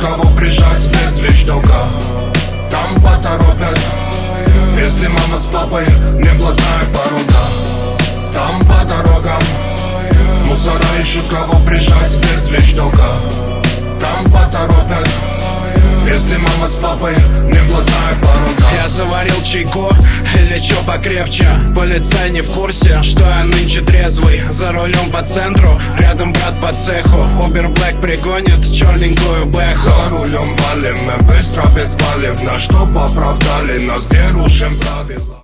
кого прижать без вещдока. Там поторопят, если мама с папой не блатная порода. Там по дорогам мусора ищут, кого прижать без вещдока. Там поторопят, если мама с папой не блатная порода. Я заварил чайку или чё покрепче. Полицай не в курсе, что я нынче трезвый. За рулем по центру, рядом брат по цеху. Uber Black пригонит черненькую бэху. За рулем валим, мы быстро, беспалевно, чтоб оправдали нас, где рушим правила.